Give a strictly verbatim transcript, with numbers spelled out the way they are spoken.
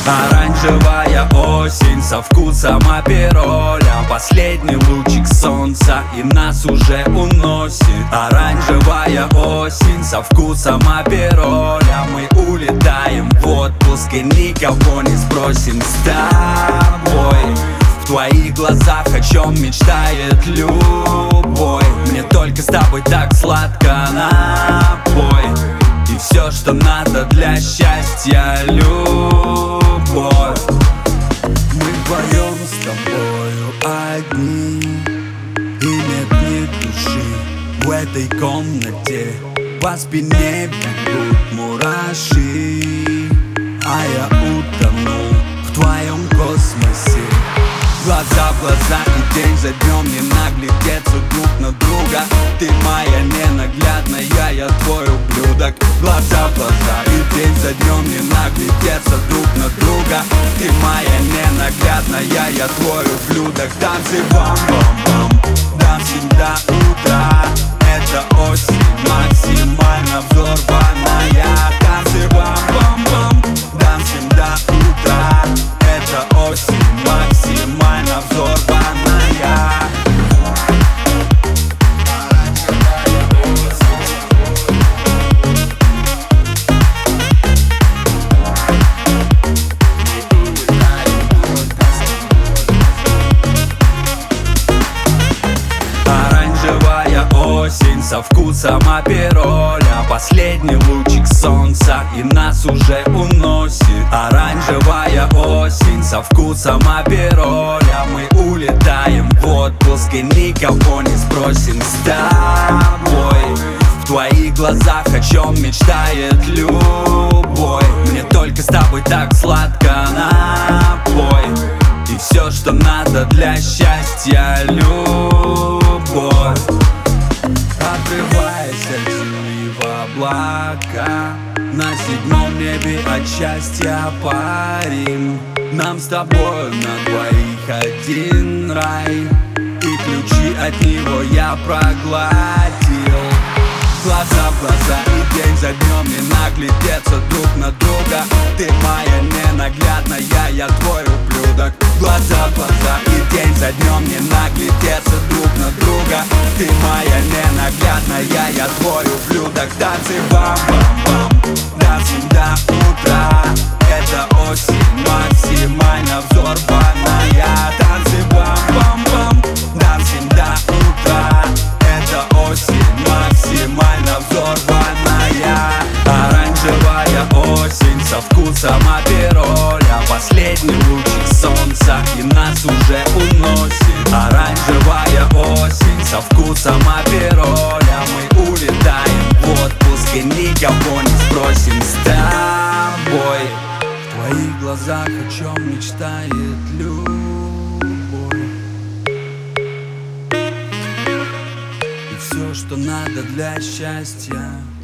Оранжевая осень со вкусом апероля, последний лучик солнца и нас уже уносит. Оранжевая осень со вкусом апероля, мы улетаем в отпуск и никого не спросим с тобой. В твоих глазах о чем мечтает любой. Мне только с тобой так сладко напой. И все, что надо для счастья, любовь. Мы вдвоем с тобою одни, и нет ни души в этой комнате. По спине бегут мураши, а я утонул в твоем космосе. Глаза в глаза и день за днем не наглядеться друг на друга. Ты моя ненаглядная, я твой ублюдок. Глаза в глаза и день за днем не наглядеться друг на друга. Ты моя ненаглядная, я твой ублюдок. Танцы бам-бам-бам, dancing до утра. Это осень максимально взорванная. Танцы бам-бам-бам, dancing до утра. Это осень максимально взорванная. Оранжевая осень со вкусом апероля, последний лучик солнца и нас уже уносит. Оранжевая осень со вкусом апероля, мы улетаем в отпуск и никого не спросим с тобой. В твоих глазах о чем мечтает любой. Мне только с тобой так сладко напой. И все, что надо для счастья, любовь. Отрываясь от земли в облака, на седьмом небе от счастья парим. Нам с тобой на двоих один рай, и ключи от него я проглотил. Глаза в глаза и день за днем не наглядеться друг на друга. Ты моя ненаглядная, я твой ублюдок. Глаза в глаза и день за днем не наглядеться друг на друга. Ты моя ненаглядная, я твой ублюдок. Танцы бам-бам-бам, dancing до утра. Это осень максимально взорванная. Танцы бам-бам-бам, dancing до утра. Это осень максимально взорванная. Оранжевая осень со вкусом апероля, последний лучик солнца и нас уже уносит. Оранжевая осень со вкусом апероля, мы улетаем в отпуск и никого не спросим с тобой. В твоих глазах о чем мечтает любовь. Все, что надо для счастья.